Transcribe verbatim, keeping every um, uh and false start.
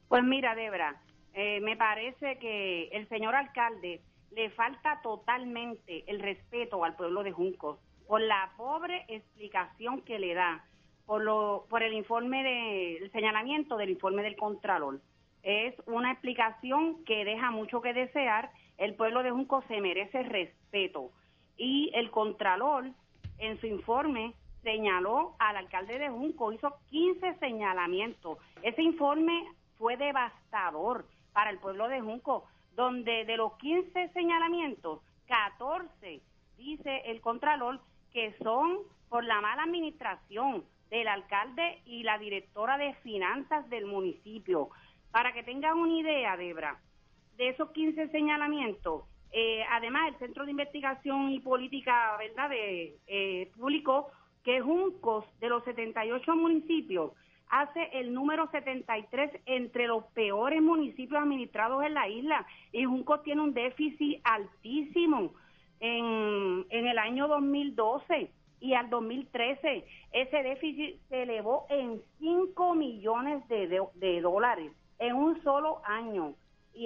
Pues mira, Debra, eh, me parece que el señor alcalde le falta totalmente el respeto al pueblo de Juncos por la pobre explicación que le da, por lo, por el informe de, el señalamiento del informe del Contralor. Es una explicación que deja mucho que desear. El pueblo de Juncos se merece respeto y el Contralor en su informe señaló al alcalde de Junco, hizo quince señalamientos. Ese informe fue devastador para el pueblo de Junco, donde de los quince señalamientos, catorce, dice el Contralor, que son por la mala administración del alcalde y la directora de finanzas del municipio. Para que tengan una idea, Debra, de esos quince señalamientos, eh, además el Centro de Investigación y Política, ¿verdad?, de, eh, publicó que Juncos, de los setenta y ocho municipios, hace el número setenta y tres entre los peores municipios administrados en la isla, y Juncos tiene un déficit altísimo. En, en el año dos mil doce y al dos mil trece, ese déficit se elevó en cinco millones de, de, de dólares en un solo año.